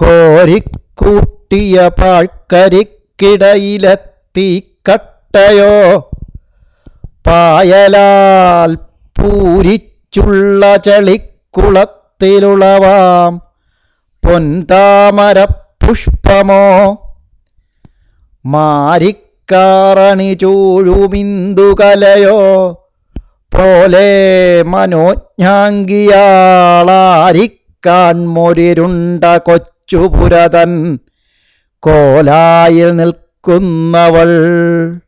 കോരിക്കൂട്ടിയ പാഴ്ക്കരിക്കിടയിലെത്തി കട്ടയോ പായലാൽ പൂരിച്ചുള്ള ചളിക്കുളത്തിലുളവാം പൊൻതാമര പുഷ്പമോ മാരിക്കാറണി ചൂഴുമിന്ദുകലയോ പോലെ മനോജ്ഞാംഗിയാളാരിക്കാൺമൊരിരുണ്ട കൊച്ചുപുരതൻ കോലായിൽ നിൽക്കുന്നവൾ.